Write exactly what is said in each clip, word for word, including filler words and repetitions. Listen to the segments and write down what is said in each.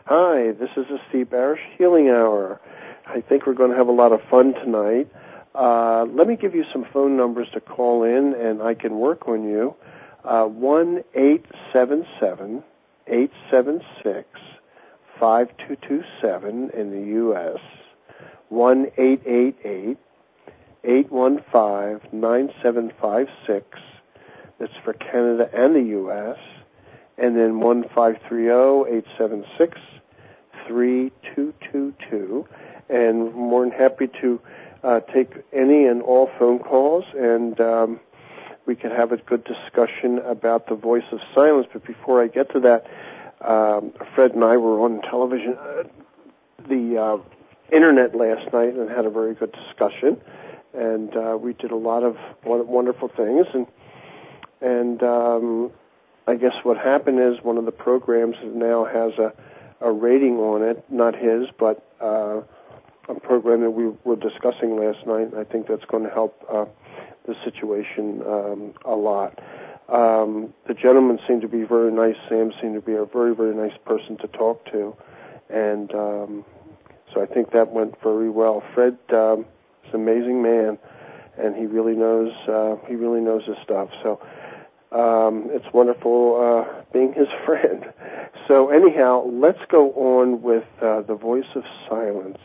Hi, this is the Steve Barish Healing Hour. I think we're going to have a lot of fun tonight. Uh, let me give you some phone numbers to call in, and I can work on you. Uh, one eight seven seven, eight seven six, five two two seven in the U S one eight eight eight, eight one five, nine seven five six. That's for Canada and the U S And then one five three zero, eight seven six, three two two two. And more than happy to uh, take any and all phone calls, and um, we can have a good discussion about the voice of silence. But before I get to that, um, Fred and I were on television, uh, the uh, internet last night, and had a very good discussion. And uh, we did a lot of wonderful things. And and um, I guess what happened is one of the programs now has a, a rating on it, not his, but uh, a program that we were discussing last night. And I think that's going to help uh, the situation um, a lot. Um, the gentleman seemed to be very nice. Sam seemed to be a very, very nice person to talk to. And um, so I think that went very well. Fred um, is an amazing man, and he really knows, uh, he really knows his stuff. So Um, it's wonderful uh, being his friend. So anyhow, let's go on with uh, the voice of silence.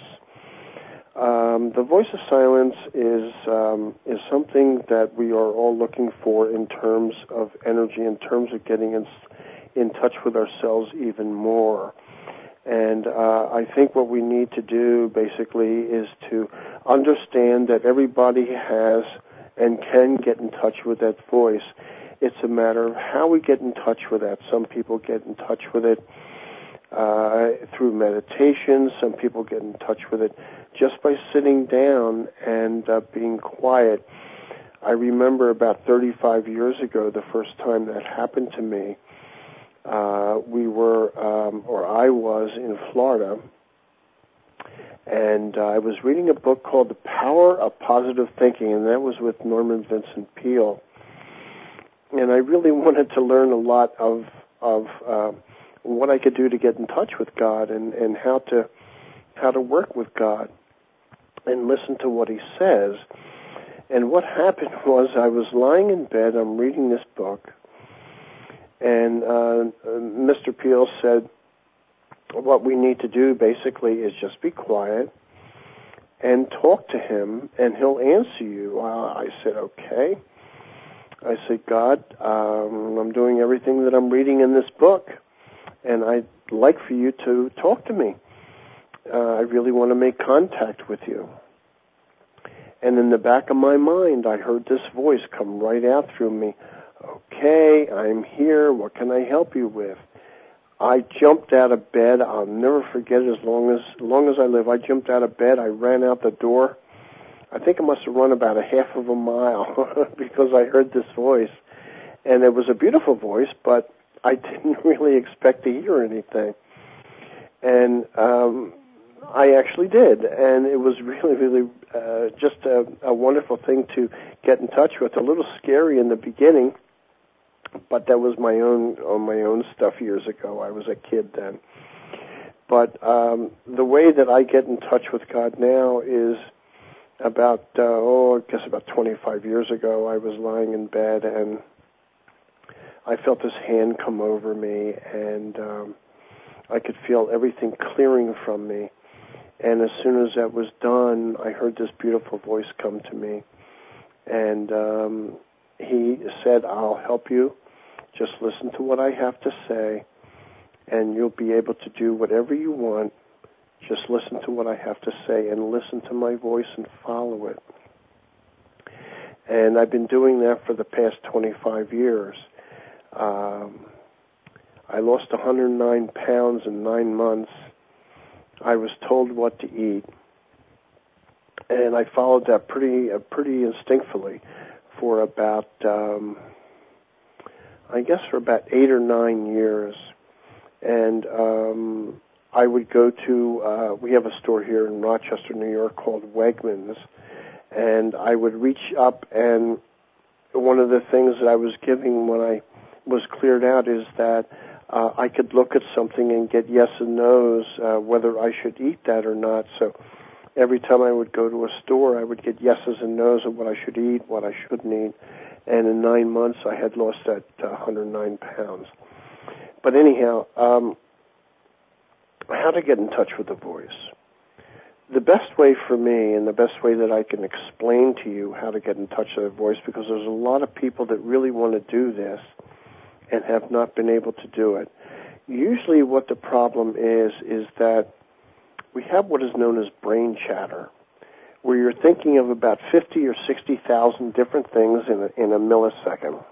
Um, the voice of silence is um, is something that we are all looking for in terms of energy, in terms of getting in, in touch with ourselves even more. And uh, I think what we need to do basically is to understand that everybody has and can get in touch with that voice. It's a matter of how we get in touch with that. Some people get in touch with it uh, through meditation. Some people get in touch with it just by sitting down and uh, being quiet. I remember about thirty-five years ago, the first time that happened to me. Uh, we were, um, or I was, in Florida, and uh, I was reading a book called The Power of Positive Thinking, and that was with Norman Vincent Peale. And I really wanted to learn a lot of of uh, what I could do to get in touch with God, and, and how to how to work with God and listen to what He says. And what happened was I was lying in bed, I'm reading this book, and uh, Mister Peale said, what we need to do basically is just be quiet and talk to Him, and He'll answer you. Uh, I said, okay. I said, God, um, I'm doing everything that I'm reading in this book, and I'd like for you to talk to me. Uh, I really want to make contact with you. And in the back of my mind, I heard this voice come right out through me. Okay, I'm here. What can I help you with? I jumped out of bed. I'll never forget it as long as, as long as I live. I jumped out of bed. I ran out the door. I think I must have run about a half of a mile because I heard this voice. And it was a beautiful voice, but I didn't really expect to hear anything. And um, I actually did. And it was really, really uh, just a, a wonderful thing to get in touch with. A little scary in the beginning, but that was my own, on my own stuff years ago. I was a kid then. But um, the way that I get in touch with God now is About, uh, oh, I guess about twenty-five years ago, I was lying in bed, and I felt this hand come over me, and um, I could feel everything clearing from me. And as soon as that was done, I heard this beautiful voice come to me. And um, he said, I'll help you. Just listen to what I have to say, and you'll be able to do whatever you want. Just listen to what I have to say and listen to my voice and follow it. And I've been doing that for the past twenty-five years. Um, I lost one hundred nine pounds in nine months. I was told what to eat, and I followed that pretty uh, pretty instinctively for about, um, I guess, for about eight or nine years. And um, I would go to, uh, we have a store here in Rochester, New York called Wegmans, and I would reach up, and one of the things that I was giving when I was cleared out is that Uh, I could look at something and get yes and no's, uh, whether I should eat that or not. So every time I would go to a store, I would get yeses and no's of what I should eat, what I shouldn't eat. And in nine months, I had lost that uh, one hundred nine pounds. But anyhow, um, how to get in touch with the voice. The best way for me, and the best way that I can explain to you how to get in touch with the voice, because there's a lot of people that really want to do this and have not been able to do it. Usually what the problem is, is that we have what is known as brain chatter, where you're thinking of about fifty or sixty thousand different things in a, in a millisecond.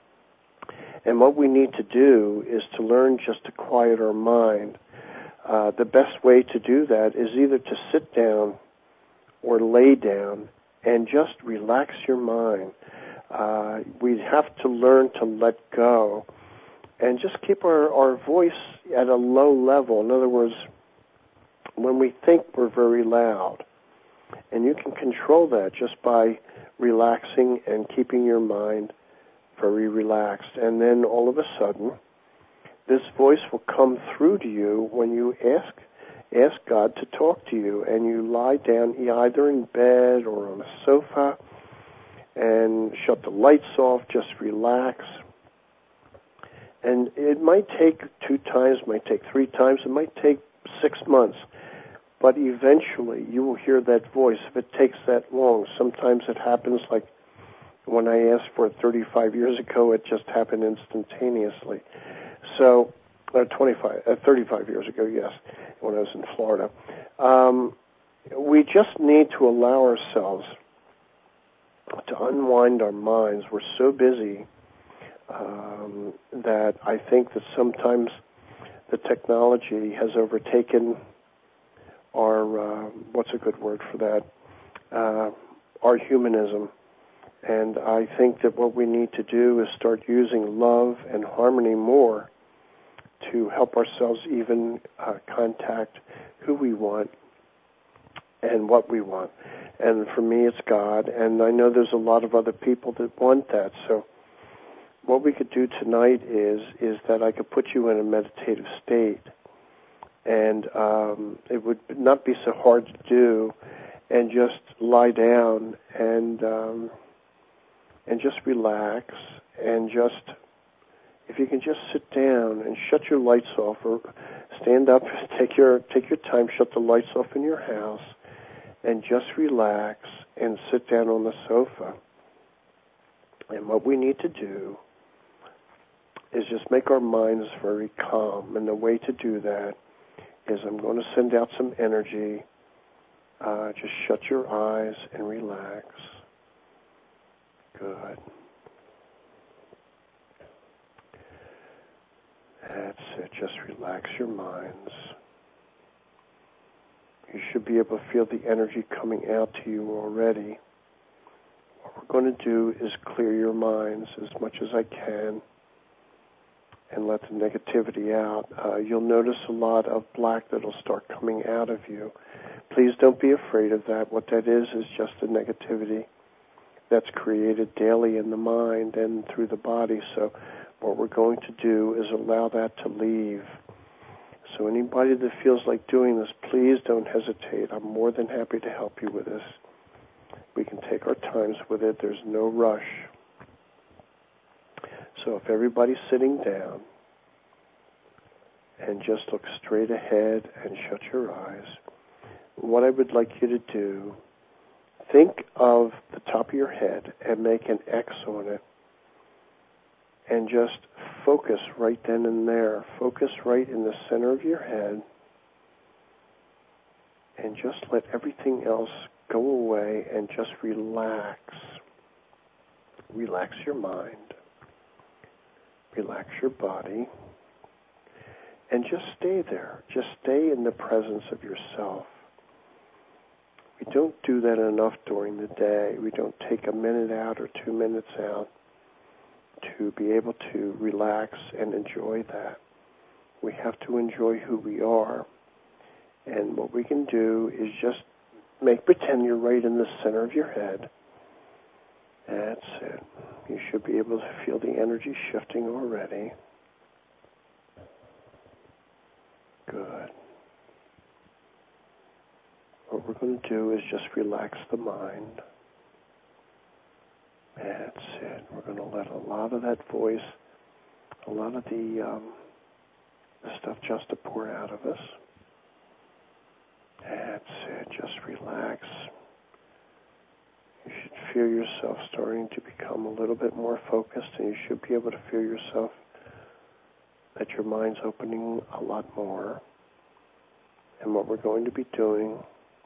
And what we need to do is to learn just to quiet our mind. Uh, the best way to do that is either to sit down or lay down and just relax your mind. Uh, we have to learn to let go and just keep our, our voice at a low level. In other words, when we think, we're very loud. And you can control that just by relaxing and keeping your mind very relaxed. And then all of a sudden, this voice will come through to you when you ask ask God to talk to you. And you lie down either in bed or on a sofa and shut the lights off, just relax. And it might take two times, might take three times, it might take six months. But eventually you will hear that voice if it takes that long. Sometimes it happens like when I asked for it thirty-five years ago, it just happened instantaneously. So, uh, twenty-five, uh, thirty-five years ago, yes, when I was in Florida. Um, we just need to allow ourselves to unwind our minds. We're so busy um, that I think that sometimes the technology has overtaken our, uh, what's a good word for that, uh, our humanism. And I think that what we need to do is start using love and harmony more to help ourselves even uh, contact who we want and what we want. And for me, it's God. And I know there's a lot of other people that want that. So what we could do tonight is is that I could put you in a meditative state. And um, it would not be so hard to do, and just lie down and um, and just relax, and just, if you can just sit down and shut your lights off, or stand up, take your take your time, shut the lights off in your house, and just relax and sit down on the sofa. And what we need to do is just make our minds very calm, and the way to do that is I'm going to send out some energy. Uh, just shut your eyes and relax. Good. That's it. Just relax your minds. You should be able to feel the energy coming out to you already. What we're going to do is clear your minds as much as I can and let the negativity out. Uh, you'll notice a lot of black that will start coming out of you. Please don't be afraid of that. What that is is just the negativity that's created daily in the mind and through the body. So what we're going to do is allow that to leave. So anybody that feels like doing this, please don't hesitate. I'm more than happy to help you with this. We can take our times with it. There's no rush. So if everybody's sitting down and just look straight ahead and shut your eyes, what I would like you to do, think of the top of your head and make an X on it, and just focus right then and there. Focus right in the center of your head, and just let everything else go away and just relax. Relax your mind. Relax your body. And just stay there. Just stay in the presence of yourself. We don't do that enough during the day. We don't take a minute out or two minutes out to be able to relax and enjoy that. We have to enjoy who we are. And what we can do is just make pretend you're right in the center of your head. That's it. You should be able to feel the energy shifting already. going to do is just relax the mind. That's it. We're going to let a lot of that voice, a lot of the, um, the stuff just to pour out of us. That's it. Just relax. You should feel yourself starting to become a little bit more focused, and you should be able to feel yourself that your mind's opening a lot more. And what we're going to be doing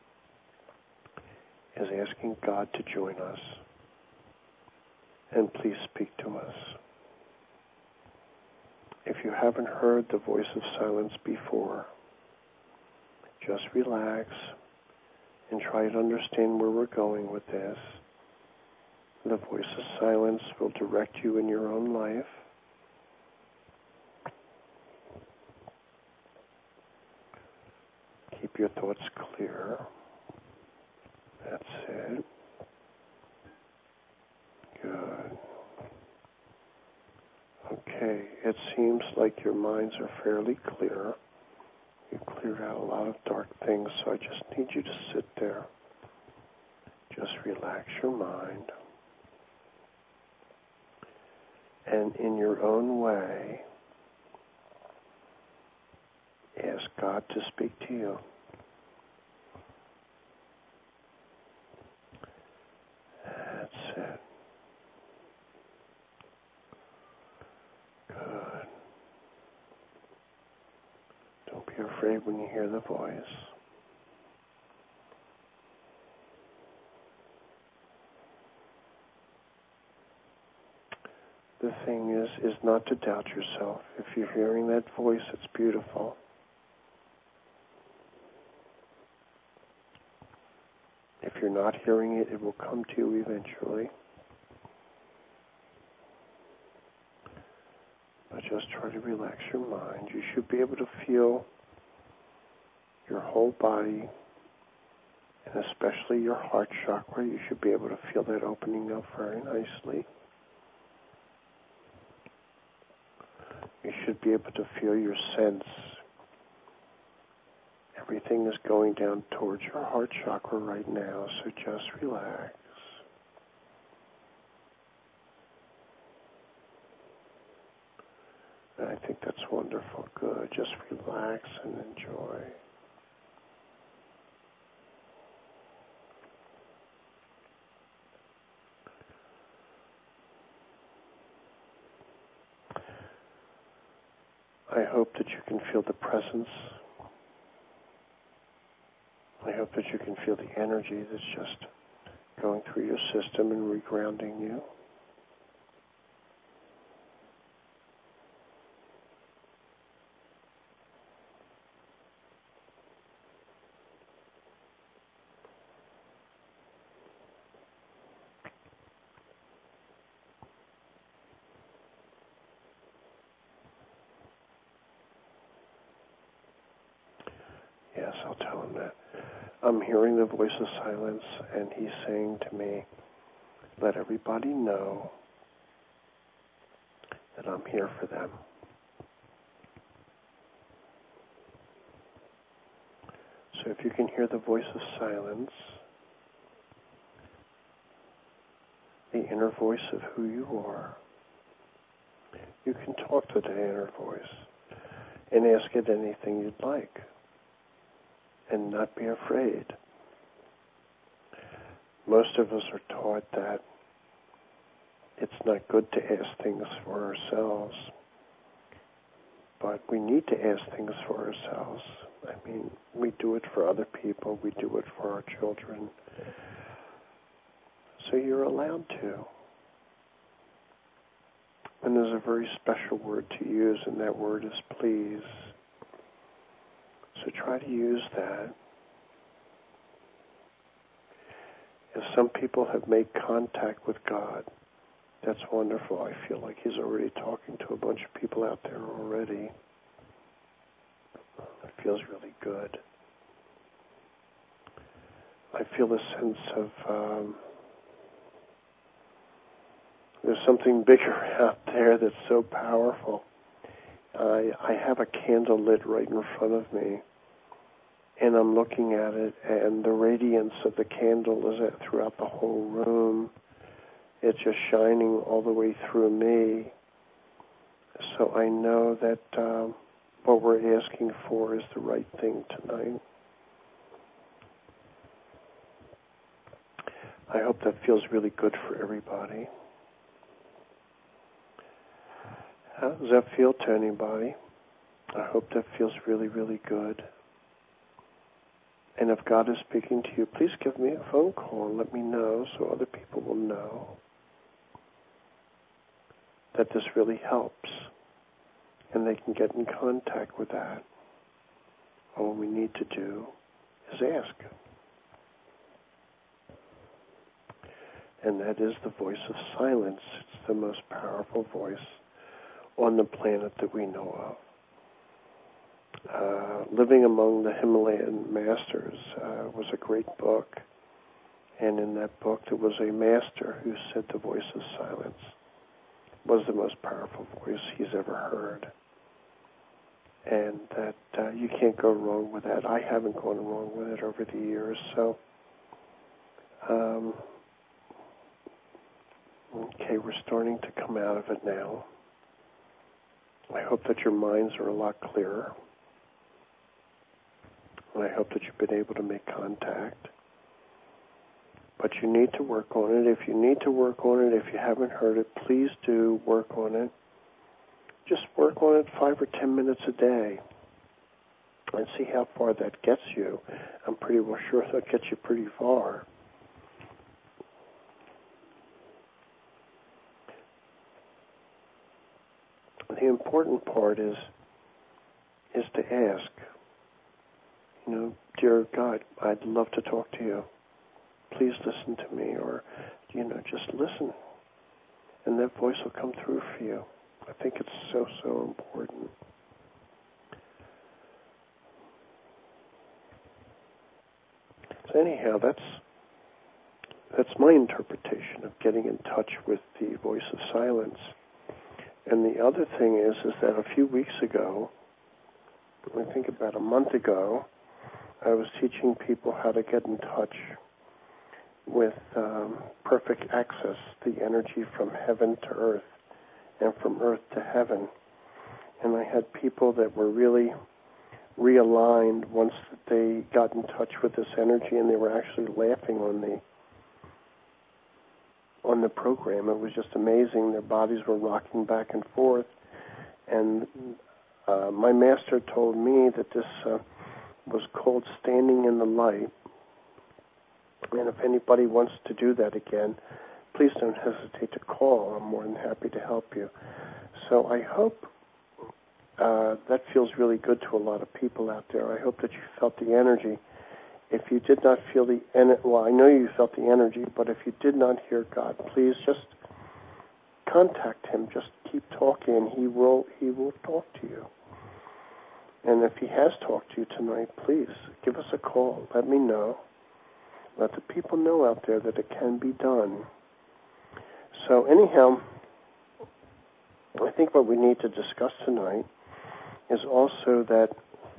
is asking God to join us. And please speak to us. If you haven't heard the voice of silence before, just relax and try to understand where we're going with this. The voice of silence will direct you in your own life. Keep your thoughts clear. That's it. Good. Okay, it seems like your minds are fairly clear. You've cleared out a lot of dark things, so I just need you to sit there. Just relax your mind. And in your own way, ask God to speak to you. That's it. Good. Don't be afraid when you hear the voice. The thing is, is not to doubt yourself. If you're hearing that voice, it's beautiful. If you're not hearing it, it will come to you eventually. But just try to relax your mind. You should be able to feel your whole body, and especially your heart chakra. You should be able to feel that opening up very nicely. You should be able to feel your sense. Everything is going down towards your heart chakra right now, so just relax. And I think that's wonderful. Good. Just relax and enjoy. I hope that you can feel the presence. I hope that you can feel the energy that's just going through your system and regrounding you. Yes, I'll tell him that. I'm hearing the voice of silence, and he's saying to me, let everybody know that I'm here for them. So if you can hear the voice of silence, the inner voice of who you are, you can talk to the inner voice and ask it anything you'd like. And not be afraid. Most of us are taught that it's not good to ask things for ourselves, but we need to ask things for ourselves. I mean, we do it for other people, we do it for our children. So you're allowed to. And there's a very special word to use, and that word is please. So try to use that. If some people have made contact with God, that's wonderful. I feel like he's already talking to a bunch of people out there already. It feels really good. I feel a sense of um, there's something bigger out there that's so powerful. I, I have a candle lit right in front of me, and I'm looking at it, and the radiance of the candle is throughout the whole room. It's just shining all the way through me. So I know that um, what we're asking for is the right thing tonight. I hope that feels really good for everybody. How does that feel to anybody? I hope that feels really, really good. And if God is speaking to you, please give me a phone call and let me know so other people will know that this really helps and they can get in contact with that. All we need to do is ask. And that is the voice of silence. It's the most powerful voice on the planet that we know of. Uh, Living Among the Himalayan Masters uh, was a great book. And in that book, there was a master who said the voice of silence was the most powerful voice he's ever heard. And that uh, you can't go wrong with that. I haven't gone wrong with it over the years. So, um, okay, we're starting to come out of it now. I hope that your minds are a lot clearer. And I hope that you've been able to make contact. But you need to work on it. If you need to work on it, if you haven't heard it, please do work on it. Just work on it five or ten minutes a day and see how far that gets you. I'm pretty well sure that gets you pretty far. The important part is is to ask, you know, dear God, I'd love to talk to you. Please listen to me, or, you know, just listen. And that voice will come through for you. I think it's so, so important. So anyhow, that's that's my interpretation of getting in touch with the voice of silence. And the other thing is, is that a few weeks ago, I think about a month ago, I was teaching people how to get in touch with um, perfect access, the energy from heaven to earth and from earth to heaven. And I had people that were really realigned once that they got in touch with this energy, and they were actually laughing on the on the program. It was just amazing. Their bodies were rocking back and forth. And uh, my master told me that this uh, was called standing in the light. And if anybody wants to do that again, please don't hesitate to call. I'm more than happy to help you. So I hope uh, that feels really good to a lot of people out there. I hope that you felt the energy. If you did not feel the energy, well, I know you felt the energy, but if you did not hear God, please just contact Him. Just keep talking, and He will He will talk to you. And if He has talked to you tonight, please give us a call. Let me know. Let the people know out there that it can be done. So anyhow, I think what we need to discuss tonight is also that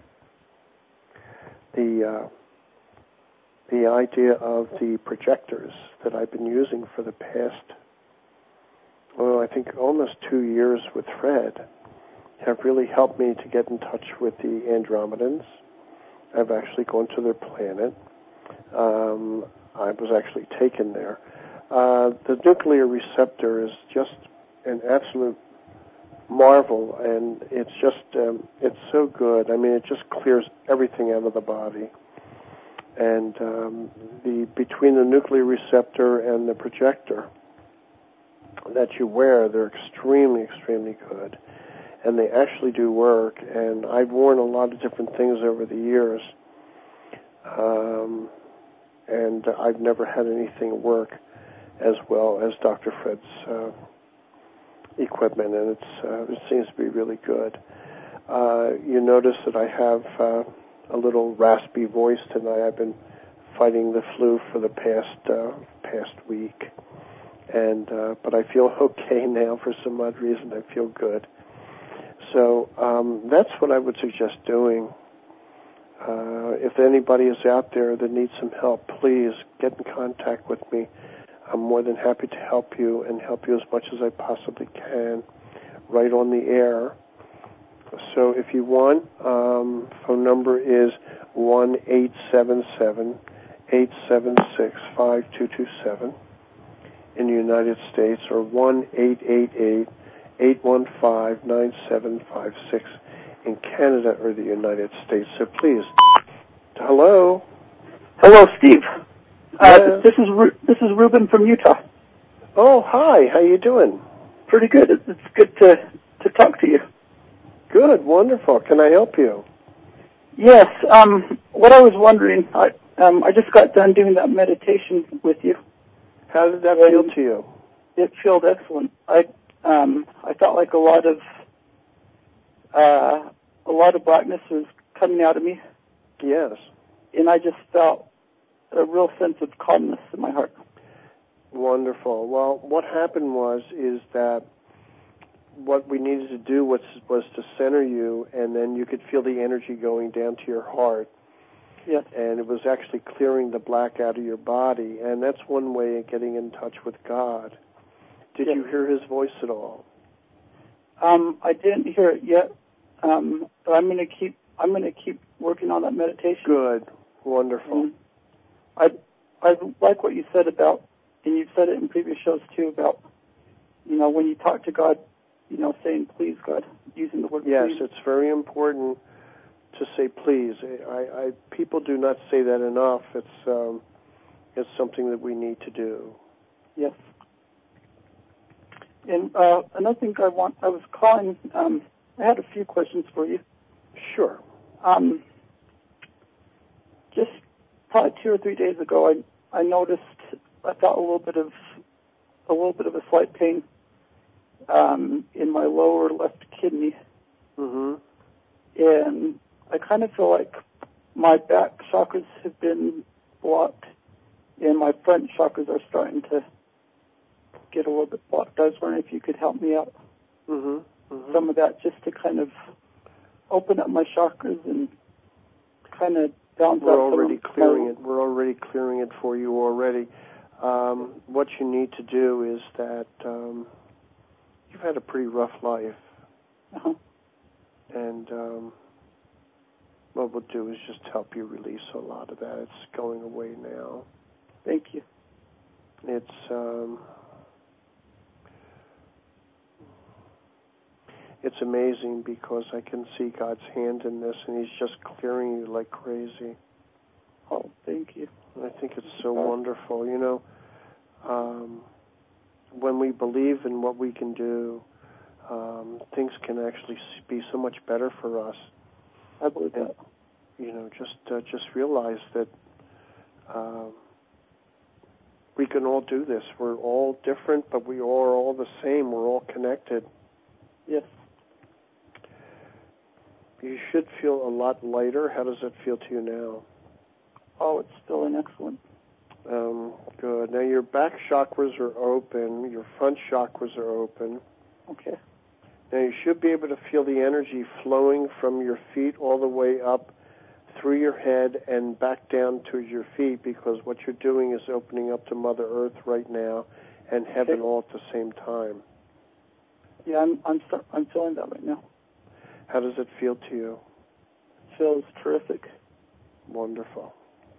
the uh, the idea of the projectors that I've been using for the past, well, I think almost two years with Fred have really helped me to get in touch with the Andromedans. I've actually gone to their planet. Um, I was actually taken there. Uh, the nuclear receptor is just an absolute marvel, and it's just, um, it's so good. I mean, it just clears everything out of the body. And um, the between the nuclear receptor and the projector that you wear, they're extremely, extremely good. And they actually do work. And I've worn a lot of different things over the years. Um, and I've never had anything work as well as Doctor Fred's uh, equipment. And it's uh, it seems to be really good. Uh, you notice that I have Uh, a little raspy voice tonight. I've been fighting the flu for the past uh, past week, and uh, but I feel okay now. For some odd reason, I feel good. So um, that's what I would suggest doing. Uh, if anybody is out there that needs some help, please get in contact with me. I'm more than happy to help you and help you as much as I possibly can right on the air. So if you want, um, phone number is one eight seven seven, eight seven six, five two two seven in the United States, or one eight eight eight, eight one five, nine seven five six in Canada or the United States. So please, hello? Hello, Steve. Uh, Yeah. this is Ru- this is Ruben from Utah. Oh, hi. How you doing? Pretty good. It's, it's good to, to talk to you. Good. Wonderful. Can I help you? Yes. Um, what I was wondering, I um, I just got done doing that meditation with you. How did that feel to you? It felt excellent. I um, I felt like a lot of uh, a lot of blackness was coming out of me. Yes. And I just felt a real sense of calmness in my heart. Wonderful. Well, what happened was is that what we needed to do was was to center you, and then you could feel the energy going down to your heart. Yes. And it was actually clearing the black out of your body, and that's one way of getting in touch with God. Did yes. you hear His voice at all? Um, I didn't hear it yet, um, but I'm going to keep I'm going to keep working on that meditation. Good. Wonderful. And I I like what you said about, and you've said it in previous shows too, about, you know, when you talk to God, you know, saying please, God, using the word yes, please. Yes, it's very important to say please. I, I people do not say that enough. It's um, it's something that we need to do. Yes. And uh, another thing I want, I was calling. Um, I had a few questions for you. Sure. Um, just probably two or three days ago, I I noticed I felt a little bit of a little bit of a slight pain um, in my lower left kidney, Mm-hmm. and I kind of feel like my back chakras have been blocked, and my front chakras are starting to get a little bit blocked. I was wondering if you could help me out Mm-hmm. Mm-hmm. some of that, just to kind of open up my chakras and kind of balance We're out already some of clearing my... it. We're already clearing it for you already. Um, what you need to do is that um, you've had a pretty rough life, Uh-huh. and um, what we'll do is just help you release a lot of that. It's going away now. Thank you. It's um, it's amazing because I can see God's hand in this, and He's just clearing you like crazy. Oh, thank you. I think it's so wonderful. You know, um, when we believe in what we can do, um, things can actually be so much better for us. I believe and, that. You know, just uh, just realize that um, we can all do this. We're all different, but we are all the same. We're all connected. Yes. You should feel a lot lighter. How does it feel to you now? Oh, it's still an excellent. Um, good. Now your back chakras are open. Your front chakras are open. Okay. Now you should be able to feel the energy flowing from your feet all the way up through your head and back down to your feet, because what you're doing is opening up to Mother Earth right now and heaven Okay. all at the same time. Yeah, I'm I'm start, I'm feeling that right now. How does it feel to you? It feels terrific. Wonderful.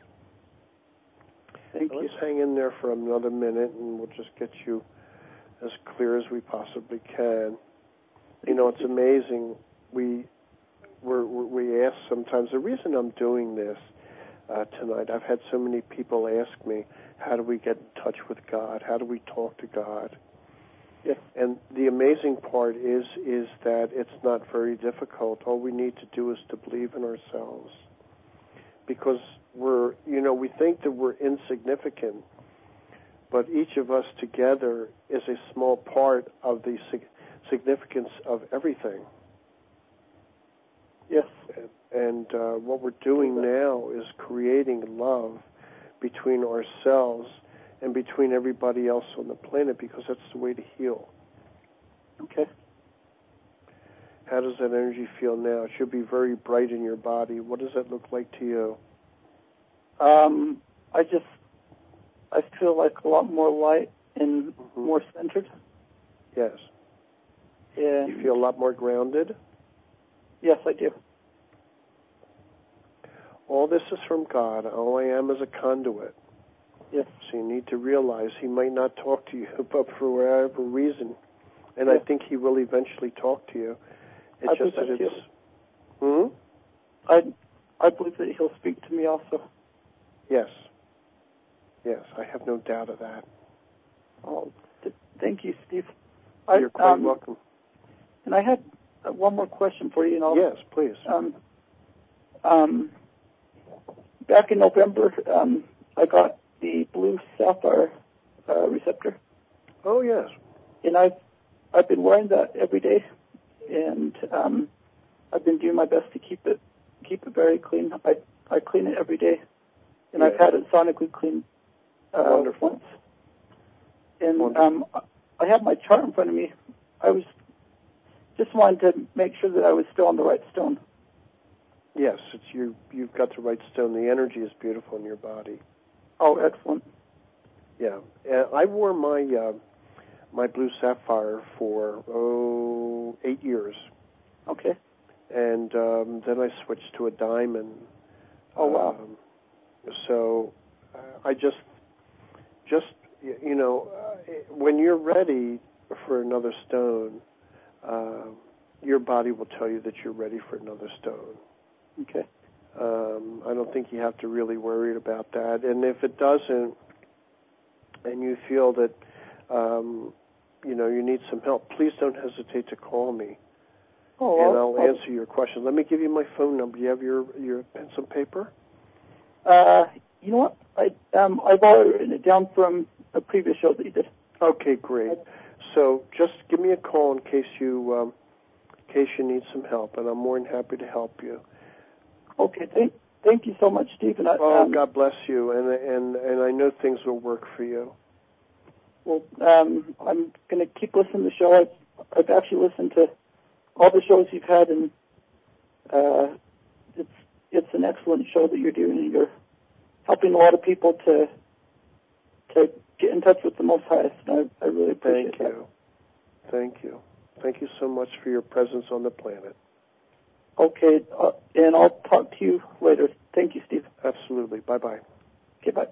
Thank Let's you. hang in there for another minute, and we'll just get you as clear as we possibly can. You know, it's amazing. We we're, we ask sometimes. The reason I'm doing this uh, tonight, I've had so many people ask me, how do we get in touch with God? How do we talk to God? Yes. And the amazing part is is that it's not very difficult. All we need to do is to believe in ourselves. Because we're, you know, we think that we're insignificant, but each of us together is a small part of the sig- significance of everything. Yes. And, and uh, what we're doing now is creating love between ourselves and between everybody else on the planet, because that's the way to heal. Okay. How does that energy feel now? It should be very bright in your body. What does that look like to you? Um, I just, I feel like a lot more light and mm-hmm. more centered. Yes. And you feel a lot more grounded? Yes, I do. All this is from God. All I am is a conduit. Yes. So you need to realize He might not talk to you, but for whatever reason. And yes. I think He will eventually talk to you. It's I just that that it's... Hmm? I, I believe that He'll speak to me also. Yes. Yes, I have no doubt of that. Oh, th- thank you, Steve. You're I, quite um, welcome. And I had uh, one more question for you. You know, yes, please. Um, um, back in November, um, I got the blue sapphire uh, receptor. Oh, yes. And I've, I've been wearing that every day, and um, I've been doing my best to keep it keep it very clean. I, I clean it every day, and yes. I've had it sonically cleaned uh, Wonderful. once. And Wonderful. um, I have my chart in front of me. I was just wanted to make sure that I was still on the right stone. Yes, it's you. You've got the right stone. The energy is beautiful in your body. Oh, excellent. Yeah, uh, I wore my uh, my blue sapphire for oh eight years. Okay. And um, then I switched to a diamond. Oh wow. Um, so uh, I just just you know uh, when you're ready for another stone, uh, your body will tell you that you're ready for another stone. Okay. Um, I don't think you have to really worry about that. And if it doesn't, and you feel that, um, you know, you need some help, please don't hesitate to call me. Oh, and I'll, I'll answer your question. Let me give you my phone number. You have your, your pen and paper? Uh, you know what? I, um, I've already written it down from a previous show that you did. Okay, great. So just give me a call in case you, um, in case you need some help, and I'm more than happy to help you. Okay, thank, thank you so much, Stephen. I, oh, um, God bless you, and and and I know things will work for you. Well, um, I'm going to keep listening to the show. I've, I've actually listened to all the shows you've had, and uh, it's it's an excellent show that you're doing, and you're helping a lot of people to to get in touch with the Most Highest. And I, I really appreciate Thank you. that. Thank you. Thank you so much for your presence on the planet. Okay, uh, and I'll talk to you later. Thank you, Steve. Absolutely. Bye-bye. Okay, bye.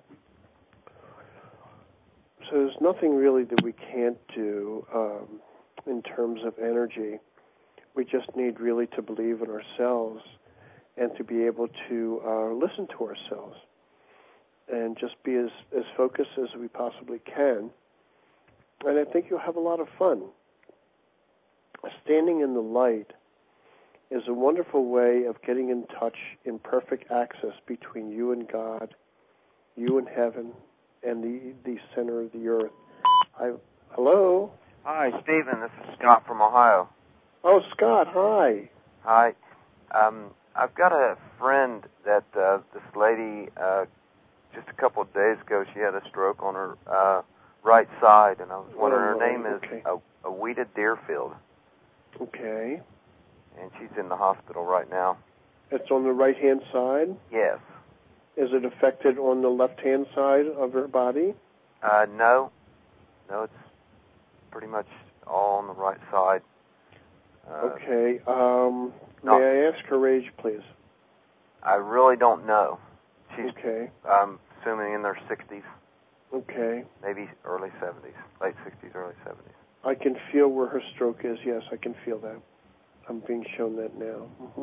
So there's nothing really that we can't do um, in terms of energy. We just need really to believe in ourselves and to be able to uh, listen to ourselves and just be as, as focused as we possibly can. And I think you'll have a lot of fun. Standing in the light is a wonderful way of getting in touch in perfect access between you and God, you and heaven, and the the center of the earth. I, hello? Hi, Stephen. This is Scott from Ohio. Oh, Scott, hi. Hi. Um, I've got a friend that uh, this lady, uh, just a couple of days ago, she had a stroke on her uh, right side, and I was wondering, oh, her name okay. is uh, Awita Deerfield. Okay. And she's in the hospital right now. It's on the right-hand side? Yes. Is it affected on the left-hand side of her body? Uh, no. No, it's pretty much all on the right side. Uh, okay. Um, no. May I ask her age, please? I really don't know. She's, okay. I'm assuming in their sixties. Okay. Maybe early seventies. Late sixties, early seventies. I can feel where her stroke is. Yes, I can feel that. I'm being shown that now. Mm-hmm.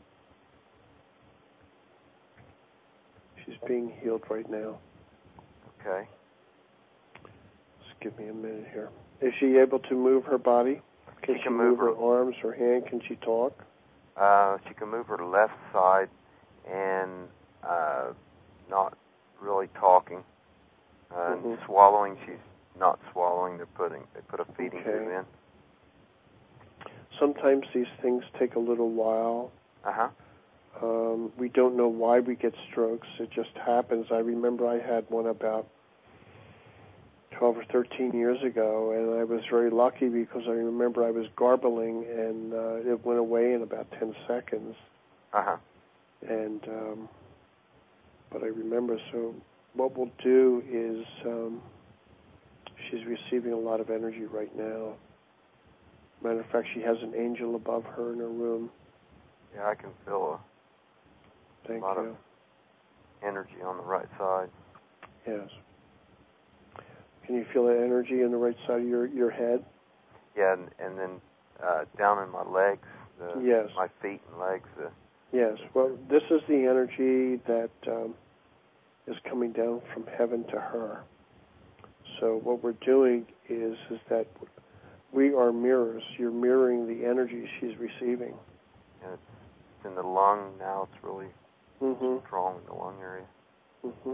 She's being healed right now. Okay. Just give me a minute here. Is she able to move her body? Can she, she can move move her, her arms, her hand? Can she talk? Uh, she can move her left side and uh, not really talking. Uh, mm-hmm. And swallowing, she's not swallowing. They're putting they put a feeding okay. tube in. Sometimes these things take a little while. Uh-huh. Um, we don't know why we get strokes. It just happens. I remember I had one about twelve or thirteen years ago, and I was very lucky because I remember I was garbling, and uh, it went away in about ten seconds. Uh-huh. And, um, but I remember, so what we'll do is, um, she's receiving a lot of energy right now. Matter of fact, she has an angel above her in her room. Yeah, I can feel a Thank lot you. of energy on the right side. Yes. Can you feel that energy in the right side of your, your head? Yeah, and, and then uh, down in my legs, the, Yes. my feet and legs. The, Yes. Well, this is the energy that um, is coming down from heaven to her. So what we're doing is is that we are mirrors. You're mirroring the energy she's receiving. and it's, it's in the lung now. It's really Mm-hmm. strong in the lung area. Mm-hmm.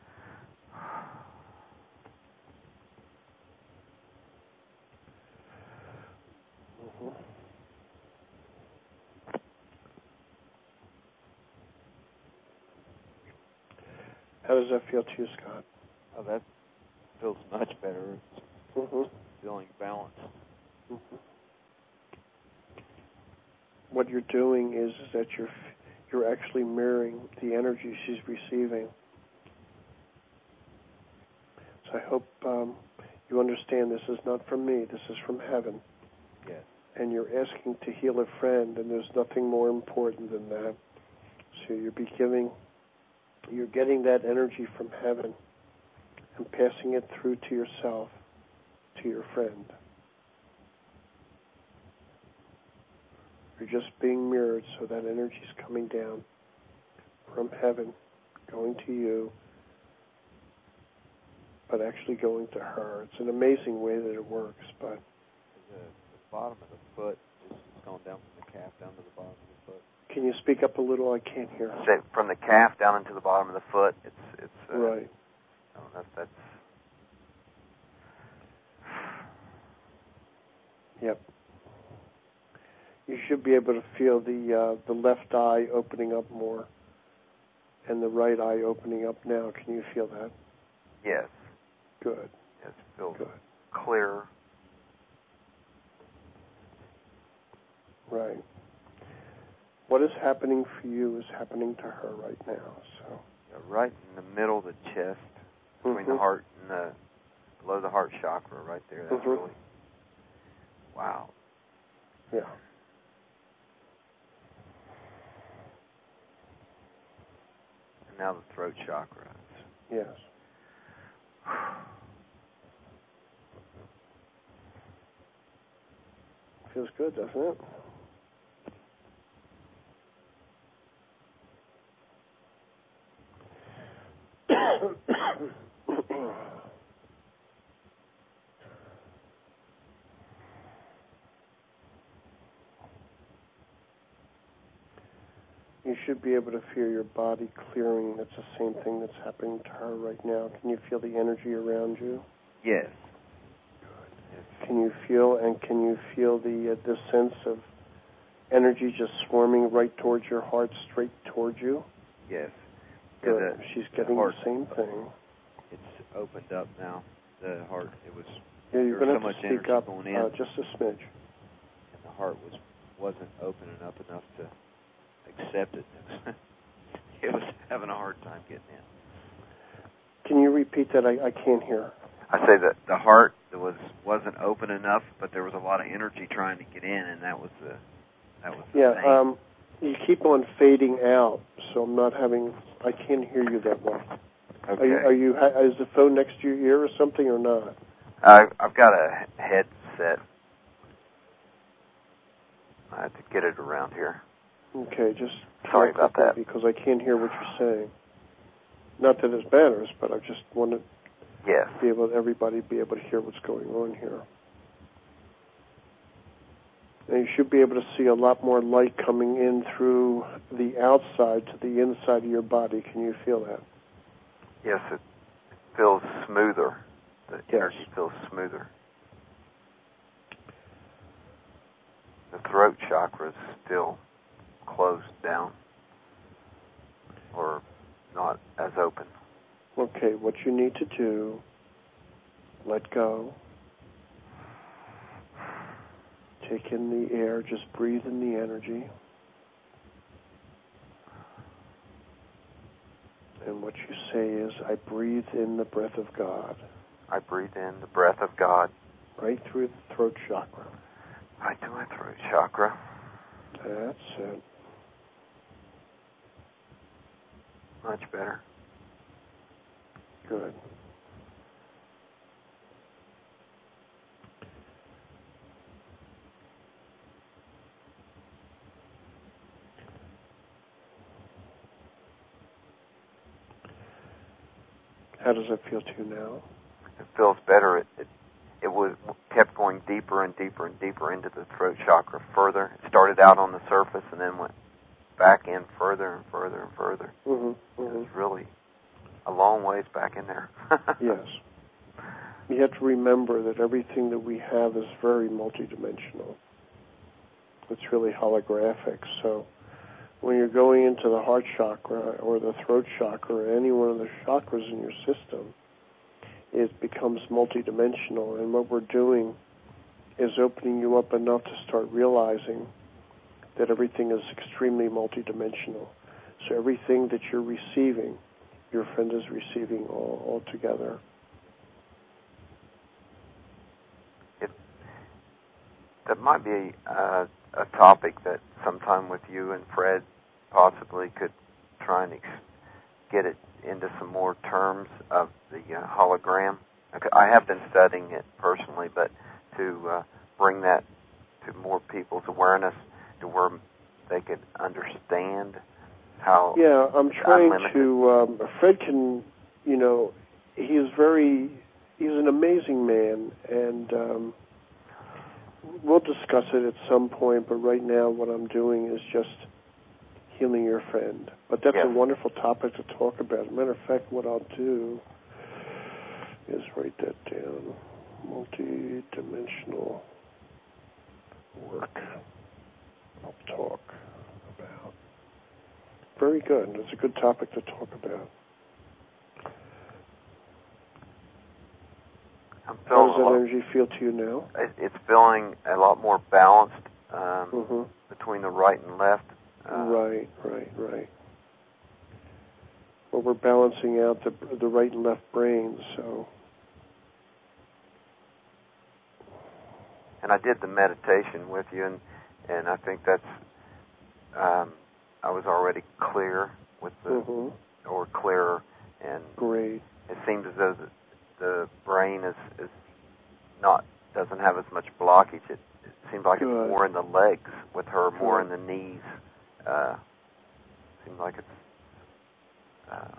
Mm-hmm. How does that feel to you, Scott? Oh, that feels much better. Mm-hmm. Feeling balanced. Mm-hmm. What you're doing is, is that you're you're actually mirroring the energy she's receiving. So I hope um, you understand this is not from me. This is from heaven. Yes. And you're asking to heal a friend, and there's nothing more important than that. So you're be giving, you're getting that energy from heaven and passing it through to yourself, to your friend. You're just being mirrored, so that energy's coming down from heaven, going to you, but actually going to her. It's an amazing way that it works, but The, the bottom of the foot just has gone down from the calf down to the bottom of the foot. can you speak up a little? I can't hear. Say, from the calf down into the bottom of the foot, it's it's uh, Right. I don't know if that's Yep. You should be able to feel the uh, the left eye opening up more and the right eye opening up now. Can you feel that? yes, Good. yes, it feels Good. clearer. Right. What is happening for you is happening to her right now. So. Yeah, right in the middle of the chest, between Mm-hmm. the heart and the below the heart chakra, right there. That's Mm-hmm. really wow. Yeah. And now the throat chakra. Yes. Feels good, doesn't it? You should be able to feel your body clearing. That's the same thing that's happening to her right now. Can you feel the energy around you? Yes. Can you feel, and can you feel the uh, the sense of energy just swarming right towards your heart, straight towards you? Yes. Good. Yeah, the, She's the getting the, heart, same thing. It's opened up now. The heart, it was Yeah, you're there going was to so have much to speak energy up going in, uh, just a smidge. and the heart was wasn't opening up enough to accept it. It was having a hard time getting in. Can you repeat that? I, I can't hear. I say that the heart was wasn't open enough, but there was a lot of energy trying to get in, and that was the that was the Yeah, thing. um, you keep on fading out, so I'm not having. I can't hear you that well. Okay. Are you? Are you ha- is the phone next to your ear or something, or not? I, I've got a headset. I have to get it around here. Okay, just Sorry about quickly that. because I can't hear what you're saying. Not that it matters, but I just want to Yes. be able, everybody be able to hear what's going on here. And you should be able to see a lot more light coming in through the outside to the inside of your body. Can you feel that? Yes, it feels smoother. The Yes. energy feels smoother. The throat chakra is still closed down or not as open. Okay, what you need to do let go. Take in the air, just breathe in the energy. And what you say is, I breathe in the breath of God. I breathe in the breath of God. Right through the throat chakra. Right to my throat chakra. That's it. Much better. Good. How does it feel to you now? It feels better. It, it it was kept going deeper and deeper and deeper into the throat chakra further. It started out on the surface and then went back in further and further and further. Mm-hmm, mm-hmm. It was really a long ways back in there. Yes. You have to remember that everything that we have is very multidimensional. It's really holographic. So when you're going into the heart chakra or the throat chakra or any one of the chakras in your system, it becomes multidimensional. And what we're doing is opening you up enough to start realizing that everything is extremely multidimensional. So everything that you're receiving, your friend is receiving all, all together. It, that might be uh, a topic that sometime with you and Fred possibly could try and ex- get it into some more terms of the uh, hologram. I have been studying it personally, but to uh, bring that to more people's awareness to where they could understand how yeah, I'm trying unlimited. to, um, Fred can, you know, he is very, he's an amazing man, and um, we'll discuss it at some point, but right now what I'm doing is just healing your friend. But that's yes. a wonderful topic to talk about. As a matter of fact, what I'll do is write that down. Multi-dimensional work. I'll talk about. Very good. It's a good topic to talk about. I'm How does that lot, energy feel to you now? it, it's feeling a lot more balanced um, Mm-hmm. between the right and left. Uh, right, right, right. Well, we're balancing out the the right and left brains, so. And I did the meditation with you, and, and I think that's, um, I was already clear with the, Mm-hmm. or clearer, and Great. it seems as though the, the brain is, is not, doesn't have as much blockage. It, it seems like Good. it's more in the legs with her, more Good. in the knees. Uh, seems like it's, uh,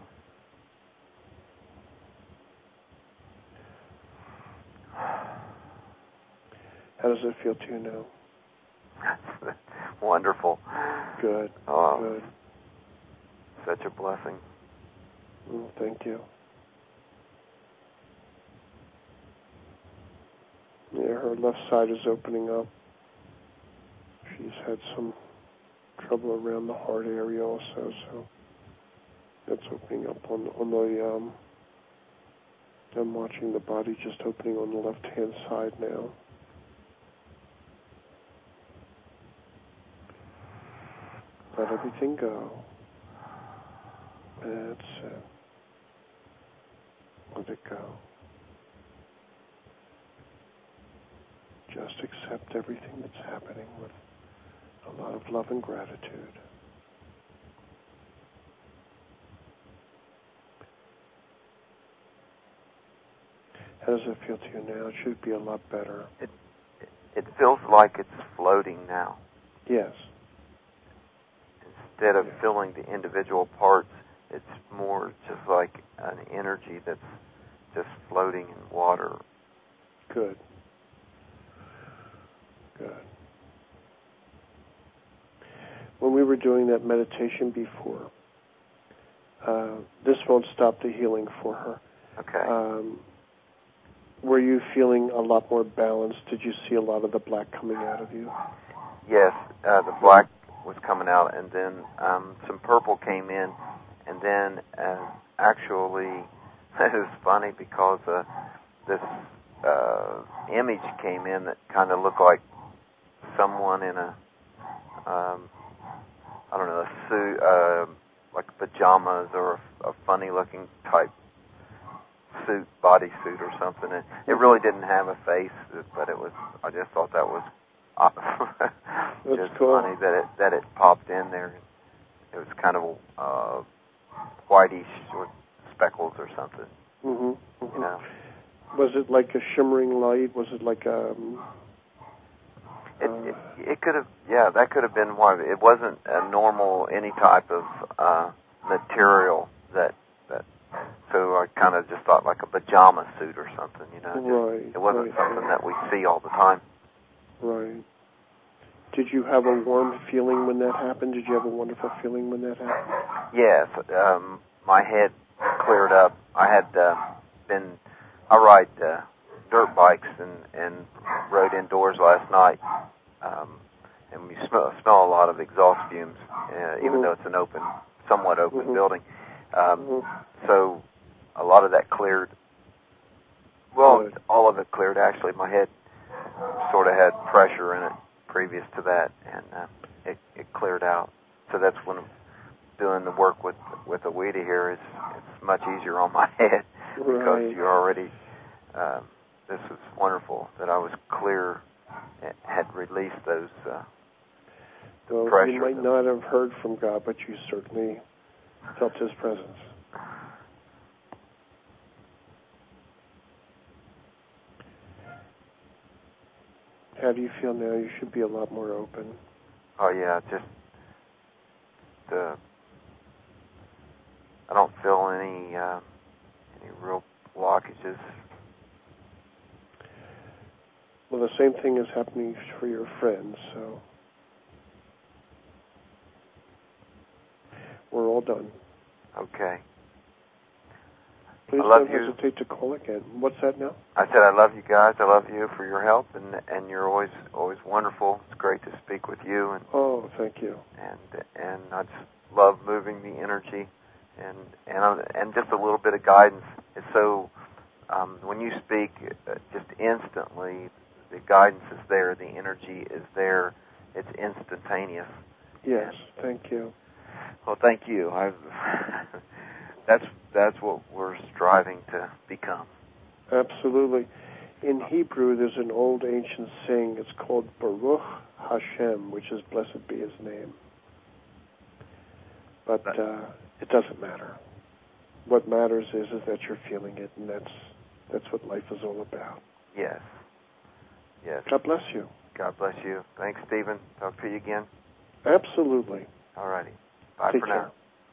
How does it feel to you now? wonderful. Good. Oh, Good. such a blessing. Mm, thank you. Yeah, her left side is opening up. She's had some trouble around the heart area also, so that's opening up on on the. Um, I'm watching the body just opening on the left-hand side now. Let everything go. That's it. Let it go. Just accept everything that's happening with a lot of love and gratitude. How does it feel to you now? It should be a lot better. It, it, it feels like it's floating now. Yes. Instead of Yeah. filling the individual parts, it's more just like an energy that's just floating in water. Good. Good. When we were doing that meditation before, uh, this won't stop the healing for her. Okay. Um, were you feeling a lot more balanced? Did you see a lot of the black coming out of you? Yes, uh, the black was coming out, and then um, some purple came in, and then uh, actually, it was funny because uh, this uh, image came in that kind of looked like someone in a, um, I don't know, a suit, uh, like pajamas or a, a funny-looking type suit, bodysuit or something. And it really didn't have a face, but it was. I just thought that was just cool. funny that it that it popped in there. It was kind of uh, whitish or speckles or something. Mm-hmm, mm-hmm. You know. Was it like a shimmering light? Was it like a... Um, It, it, it could have, yeah, that could have been one. It wasn't a normal, any type of uh, material that, that, so I kind of just thought like a pajama suit or something, you know. Right. Just, it wasn't right, something right. that we see all the time. Right. Did you have a warm feeling when that happened? Did you have a wonderful feeling when that happened? Yes, um, my head cleared up. I had uh, been, I ride uh, dirt bikes and, and rode indoors last night. Um, and we smell, smell a lot of exhaust fumes, uh, even mm-hmm. though it's an open, somewhat open mm-hmm. building. Um, mm-hmm. So a lot of that cleared. Well, Good. all of it cleared. Actually, my head sort of had pressure in it previous to that, and uh, it, it cleared out. So that's when doing the work with with the Ouija here is it's much easier on my head because right. you're already. Um, this was wonderful that I was clear. Had released those uh, the well, pressure. you might not have heard from God, but you certainly felt His presence. How do you feel now? You should be a lot more open. Oh yeah, just the. I don't feel any uh, any real blockages. Well, the same thing is happening for your friends, so we're all done. Okay. Please I love don't you. hesitate to call again. What's that now? I said I love you guys. I love you for your help, and and you're always always wonderful. It's great to speak with you, and Oh, thank you. and and I just love moving the energy, and and I'm, and just a little bit of guidance. It's so um, when you speak, uh, just instantly. The guidance is there. The energy is there. It's instantaneous. Yes, thank you. Well, thank you. I've, that's that's what we're striving to become. Absolutely. In Hebrew, there's an old ancient saying. It's called Baruch Hashem, which is blessed be His name. But uh, it doesn't matter. What matters is is that you're feeling it, and that's that's what life is all about. Yes. Yes. God bless you. God bless you. Thanks, Stephen. Talk to you again. Absolutely. All righty. Bye Take for care.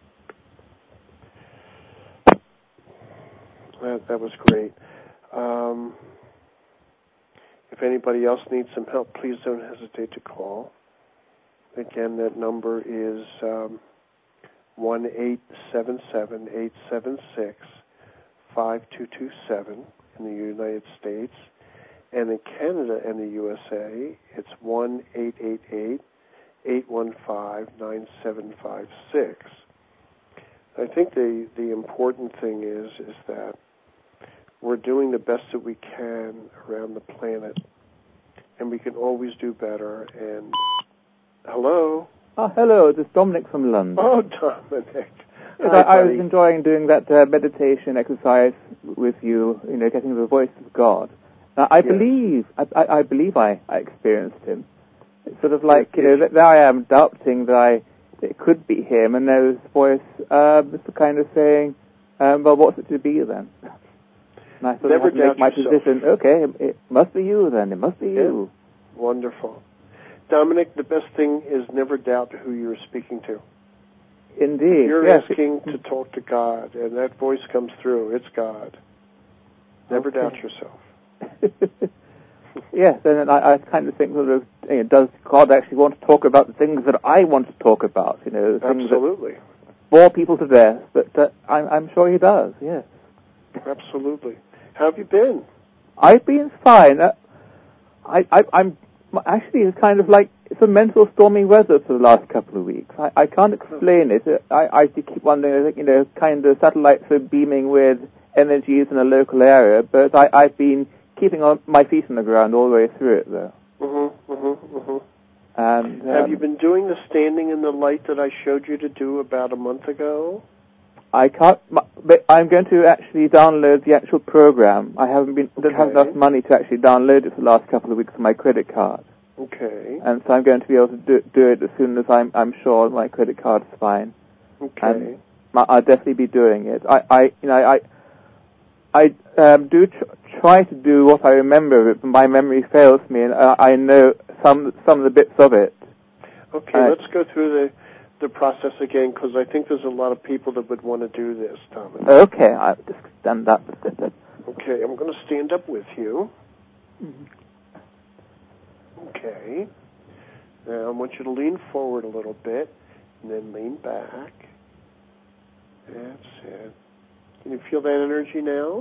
now. That, that was great. Um, if anybody else needs some help, please don't hesitate to call. Again, that number is um, one eight seven seven, eight seven six, five two two seven in the United States. And in Canada and the U S A, it's one eight eight eight, eight one five, nine seven five six. I think the, the important thing is is that we're doing the best that we can around the planet, and we can always do better. And hello? Oh, hello, this is Dominic from London. Oh, Dominic. Yes, Hi, I, I was buddy. enjoying doing that uh, meditation exercise with you, you know, getting the voice of God. Now, I Yeah. believe, I, I, I believe I, I experienced Him. It's sort of like, Yeah, you know, yeah. that there I am doubting that I, it could be Him, and there was voice, uh, just kind of saying, um, well, what's it to be then? And I sort Never of had to make my doubt yourself. position, okay, it must be you then, it must be Yeah. you. Wonderful. Dominic, the best thing is never doubt who you're speaking to. Indeed, You're yes. asking to talk to God, and that voice comes through. It's God. Never Okay. doubt yourself. Yes, and I, I kind of think, sort of, you know, does God actually want to talk about the things that I want to talk about? You know, the things Absolutely. that bore people to death. But uh, I'm, I'm sure He does. Yes. Absolutely. How have you been? I've been fine. Uh, I, I, I'm actually it's kind of like it's a mental stormy weather for the last couple of weeks. I, I can't explain it. I, I keep wondering. I think, you know, kind of satellites are beaming with energies in a local area, but I, I've been keeping on my feet on the ground all the way through it, though. Mm-hmm, mm-hmm, mm-hmm. And, um, have you been doing the standing in the light that I showed you to do about a month ago? I can't, but I'm going to actually download the actual program. I haven't been, Okay. don't have enough money to actually download it for the last couple of weeks on my credit card. Okay. And so I'm going to be able to do, do it as soon as I'm, I'm sure my credit card is fine. Okay. And I'll definitely be doing it. I, I you know, I, I um, do tr- try to do what I remember of it, but my memory fails me, and I, I know some some of the bits of it. Okay, uh, let's go through the the process again, because I think there's a lot of people that would want to do this, Thomas. Okay, I'll just stand up. Okay, I'm going to stand up with you. Mm-hmm. Okay. Now I want you to lean forward a little bit, and then lean back. That's it. Can you feel that energy now?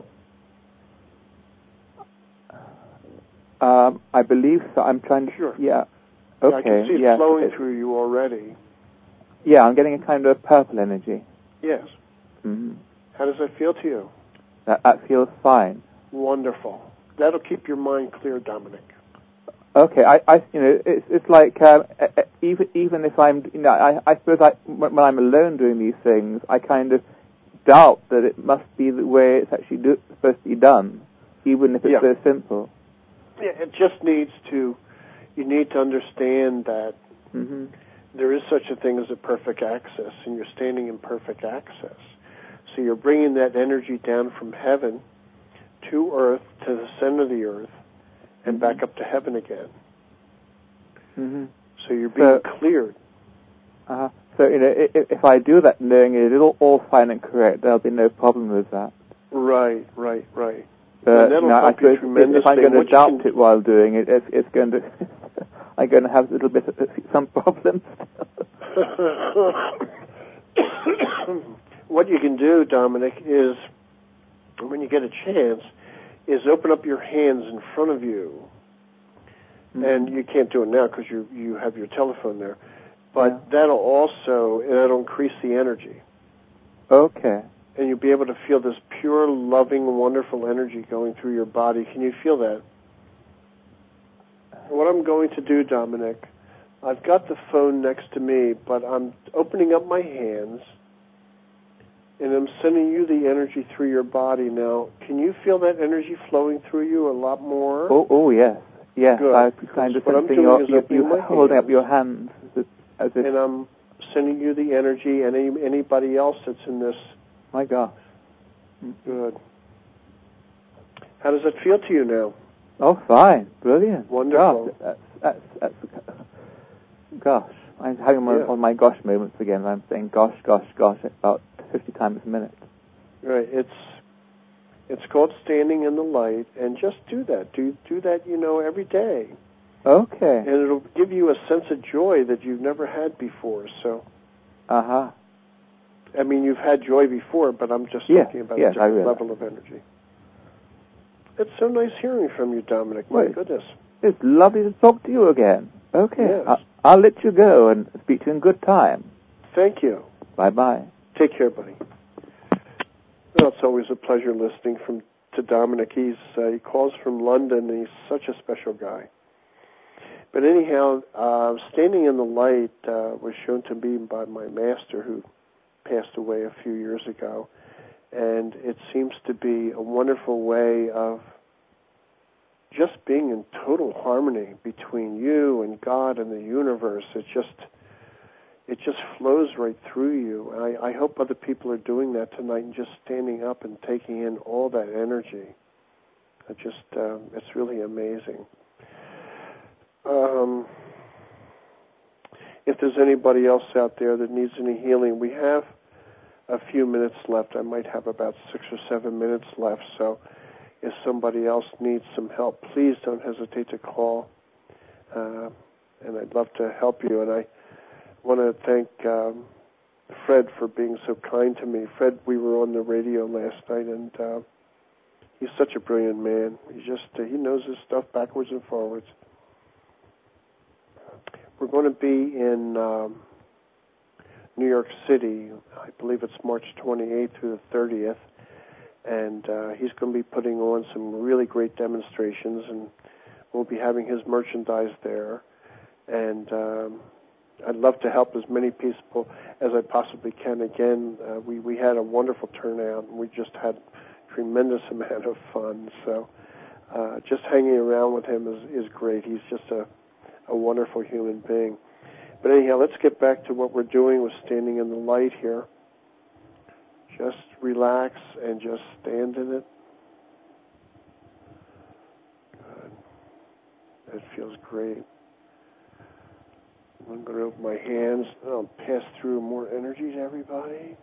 Um, I believe so. I'm trying to... Sure. Yeah. Yeah, Okay. I can see it yeah. flowing it, through you already. Yeah, I'm getting a kind of purple energy. Yes. Mm-hmm. How does that feel to you? That, that feels fine. Wonderful. That'll keep your mind clear, Dominic. Okay, I, I, you know, it's it's like uh, even even if I'm, you know, I, I suppose I, when I'm alone doing these things, I kind of doubt that it must be the way it's actually do, supposed to be done, even if it's Yeah. so simple. Yeah, it just needs to. You need to understand that Mm-hmm. there is such a thing as a perfect access, and you're standing in perfect access. So you're bringing that energy down from heaven to earth, to the center of the earth, and Mm-hmm. back up to heaven again. Mm-hmm. So you're being So, cleared. uh, so you know, if, if I do that, knowing it, it'll all fine and correct. There'll be no problem with that. Right, right, right. But and that'll you know, I help you suppose tremendously. if I'm going to What you doubt can- it while doing it, it's, it's going to, I'm going to have a little bit of some problems. What you can do, Dominic, is when you get a chance, is open up your hands in front of you. Mm-hmm. And you can't do it now because you you have your telephone there. But Yeah. that'll also, that'll increase the energy. Okay. And you'll be able to feel this pure, loving, wonderful energy going through your body. Can you feel that? What I'm going to do, Dominic, I've got the phone next to me, but I'm opening up my hands, and I'm sending you the energy through your body now. Can you feel that energy flowing through you a lot more? Oh, oh yes. Yes, Good. I kind of What I'm sensing doing your, is you, opening you my holding up hands. your hands as if, as if And I'm sending you the energy, and any, anybody else that's in this. my gosh. Good. How does it feel to you now? Oh, fine. Brilliant. Wonderful. Gosh, that's, that's, that's, gosh. I'm having one Yeah. of my gosh moments again. I'm saying gosh, gosh, gosh about fifty times a minute. Right. It's it's called standing in the light, and just do that. Do do that, you know, every day. Okay. And it'll give you a sense of joy that you've never had before. So, Uh-huh. I mean, you've had joy before, but I'm just Yeah, talking about yes, a different I realize. level of energy. It's so nice hearing from you, Dominic. My Well, goodness. It's lovely to talk to you again. Okay. Yes. I'll, I'll let you go and speak to you in good time. Thank you. Bye-bye. Take care, buddy. Well, it's always a pleasure listening from to Dominic. He's uh, he calls from London, and he's such a special guy. But anyhow, uh, standing in the light uh, was shown to me by my master, who passed away a few years ago, and it seems to be a wonderful way of just being in total harmony between you and God and the universe. It just it just flows right through you. I, I hope other people are doing that tonight and just standing up and taking in all that energy. It just uh, it's really amazing. Um, if there's anybody else out there that needs any healing, we have a few minutes left. I might have about six or seven minutes left. So if somebody else needs some help, please don't hesitate to call. Uh, and I'd love to help you. And I want to thank um, Fred for being so kind to me. Fred, we were on the radio last night, and uh, he's such a brilliant man. He just uh, he knows his stuff backwards and forwards. We're going to be in um, New York City. I believe it's March twenty-eighth through the thirtieth. and uh, he's going to be putting on some really great demonstrations, and we'll be having his merchandise there. And um, I'd love to help as many people as I possibly can. Again, uh, we, we had a wonderful turnout, and we just had a tremendous amount of fun. So uh, just hanging around with him is, is great. He's just a, a wonderful human being. But anyhow, let's get back to what we're doing with standing in the light here. Just relax and just stand in it. Good. That feels great. I'm going to open my hands and I'll pass through more energy to everybody.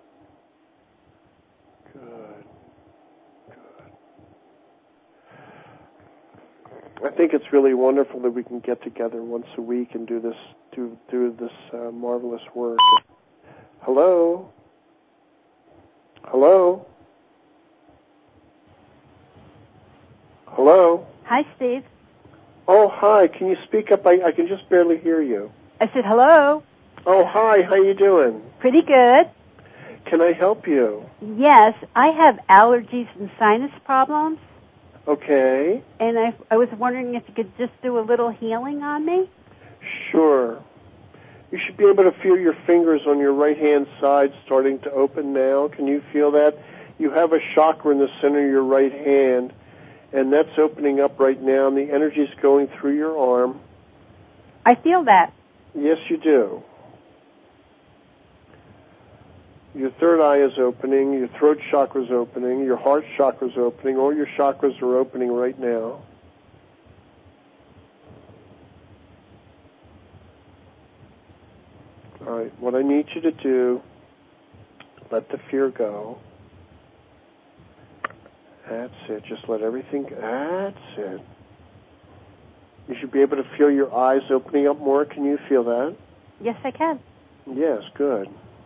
Good. Good. I think it's really wonderful that we can get together once a week and do this do do this uh, marvelous work. Hello? Hello? Hello? Hi, Steve. Oh, hi. Can you speak up? I, I can just barely hear you. I said hello. Oh, hi. How you doing? Pretty good. Can I help you? Yes, I have allergies and sinus problems, Okay. and I, I was wondering if you could just do a little healing on me. Sure. You should be able to feel your fingers on your right-hand side starting to open now. Can you feel that? You have a chakra in the center of your right hand, and that's opening up right now, and the energy is going through your arm. I feel that. Yes, you do. Your third eye is opening, your throat chakra is opening, your heart chakra is opening, all your chakras are opening right now. All right, what I need you to do, let the fear go. That's it. Just let everything go. That's it. You should be able to feel your eyes opening up more. Can you feel that? Yes, I can. Yes, good.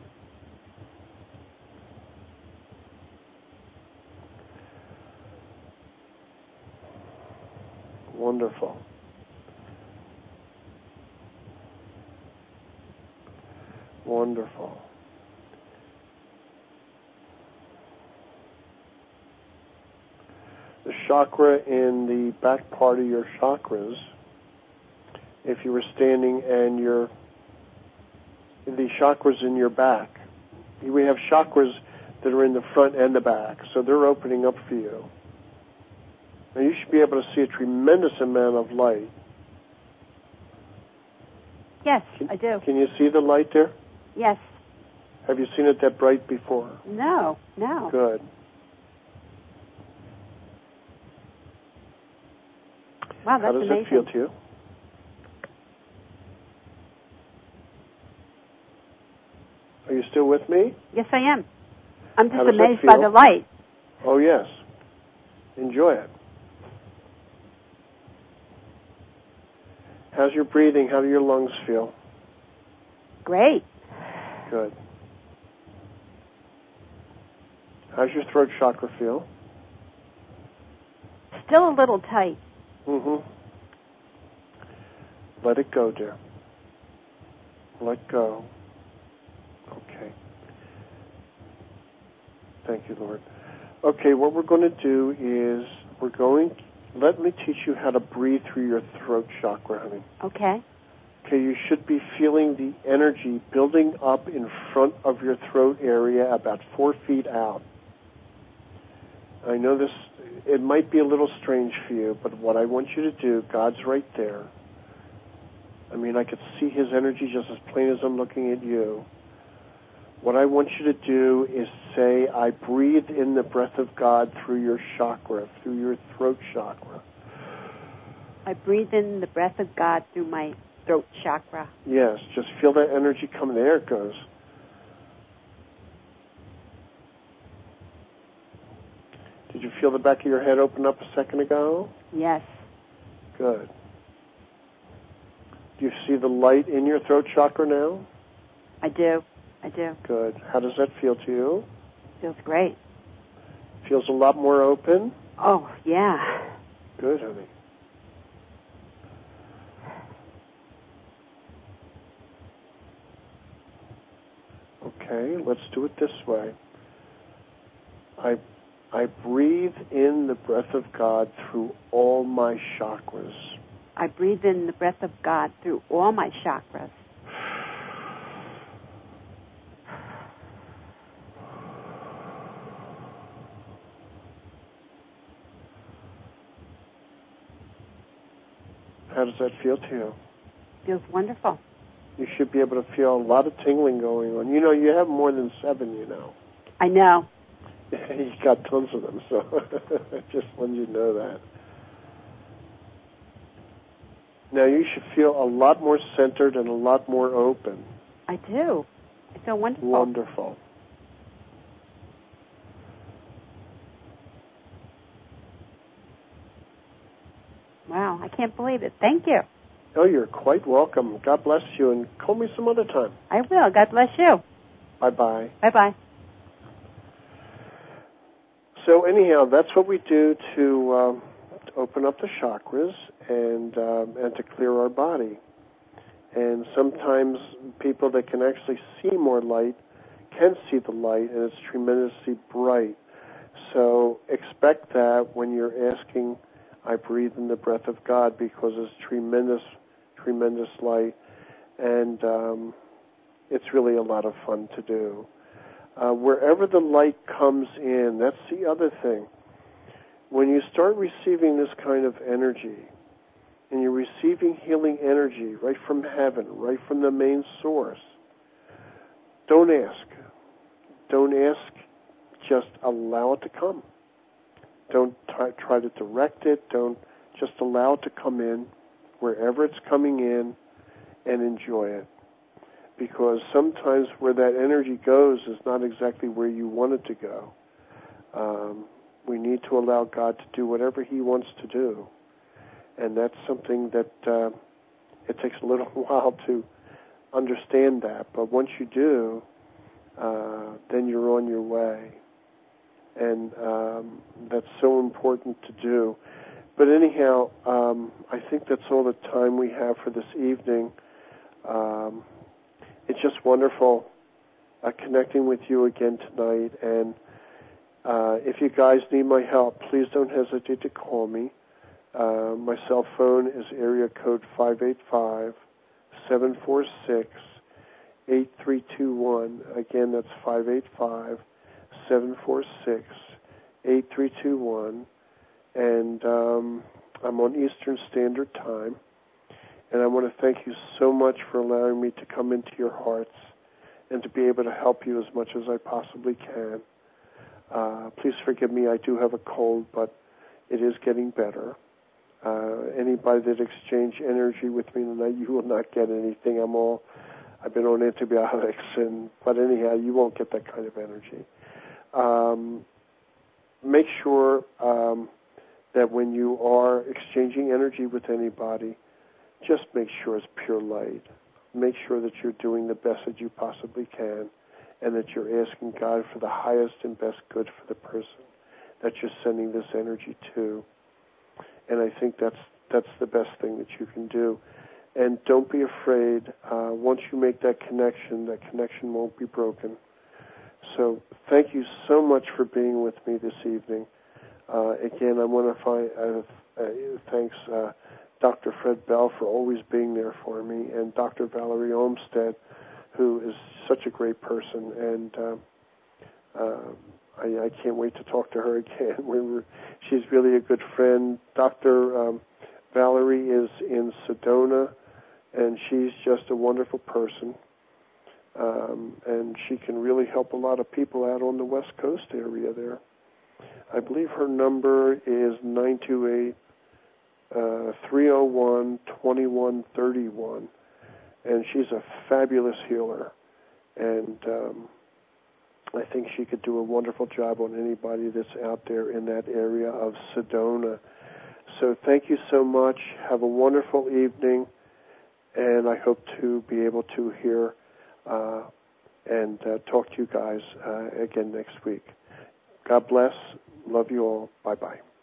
Wonderful. Wonderful. The chakra in the back part of your chakras, if you were standing and your, the chakras in your back, we have chakras that are in the front and the back, so they're opening up for you. Now you should be able to see a tremendous amount of light. Yes, can, I do. Can you see the light there? Yes. Have you seen it that bright before? No, no. Good. Wow, that's How does amazing. it feel to you? Are you still with me? Yes, I am. I'm How just does that amazed by feel? the light. Oh, yes. Enjoy it. How's your breathing? How do your lungs feel? Great. Good. How's your throat chakra feel? Still a little tight. Mm-hmm. Let it go, dear. Let go. Okay. Thank you, Lord. Okay, what we're going to do is we're going, let me teach you how to breathe through your throat chakra, honey. Okay. Okay, you should be feeling the energy building up in front of your throat area about four feet out. I know this, it might be a little strange for you, but what I want you to do, God's right there. I mean, I could see his energy just as plain as I'm looking at you. What I want you to do is say, I breathe in the breath of God through your chakra, through your throat chakra. I breathe in the breath of God through my throat chakra. Yes, just feel that energy coming. There it goes. Did you feel the back of your head open up a second ago? Yes. Good. Do you see the light in your throat chakra now? I do. I do. Good. How does that feel to you? Feels great. Feels a lot more open? Oh, yeah. Good, honey. Okay, let's do it this way. I I breathe in the breath of God through all my chakras. I breathe in the breath of God through all my chakras. How does that feel to you? Feels wonderful. You should be able to feel a lot of tingling going on. You know, you have more than seven, you know. I know. You got tons of them, so just wanted you to know that. Now you should feel a lot more centered and a lot more open. I do. I feel wonderful. Wonderful. Wow, I can't believe it. Thank you. Oh, you're quite welcome. God bless you, and call me some other time. I will. God bless you. Bye-bye. Bye-bye. So anyhow, that's what we do to, um, to open up the chakras and um, and to clear our body. And sometimes people that can actually see more light can see the light, and it's tremendously bright. So expect that when you're asking, I breathe in the breath of God, because it's tremendous, tremendous light, and um, it's really a lot of fun to do. Uh, wherever the light comes in, that's the other thing. When you start receiving this kind of energy, and you're receiving healing energy right from heaven, right from the main source, don't ask. Don't ask. Just allow it to come. Don't try, try to direct it. Don't just allow it to come in wherever it's coming in and enjoy it. Because sometimes where that energy goes is not exactly where you want it to go. Um, we need to allow God to do whatever He wants to do. And that's something that uh, it takes a little while to understand that. But once you do, uh, then you're on your way. And um, that's so important to do. But anyhow, um, I think that's all the time we have for this evening. Um, it's just wonderful uh, connecting with you again tonight. And uh, if you guys need my help, please don't hesitate to call me. Uh, my cell phone is area code five eight five, seven four six, eight three two one. Again, that's five eight five, seven four six, eight three two one. And um, I'm on Eastern Standard Time. And I want to thank you so much for allowing me to come into your hearts and to be able to help you as much as I possibly can. Uh, please forgive me, I do have a cold, but it is getting better. Uh, anybody that exchanged energy with me tonight, you will not get anything. I'm all, I've been on antibiotics, and but anyhow, you won't get that kind of energy. Um, make sure um, that when you are exchanging energy with anybody, just make sure it's pure light. Make sure that you're doing the best that you possibly can, and that you're asking God for the highest and best good for the person that you're sending this energy to. And I think that's that's the best thing that you can do. And don't be afraid. Uh, once you make that connection, that connection won't be broken. So thank you so much for being with me this evening. Uh, again, I want to find, uh, uh, thanks uh, Doctor Fred Bell for always being there for me, and Doctor Valerie Olmstead, who is such a great person, and uh, uh, I, I can't wait to talk to her again. We were, she's really a good friend. Doctor Um, Valerie is in Sedona, and she's just a wonderful person, um, and she can really help a lot of people out on the West Coast area there. I believe her number is nine two eight, three oh one, two one three one, and she's a fabulous healer, and um, I think she could do a wonderful job on anybody that's out there in that area of Sedona. So thank you so much. Have a wonderful evening, and I hope to be able to hear uh, and uh, talk to you guys uh, again next week. God bless. Love you all. Bye-bye.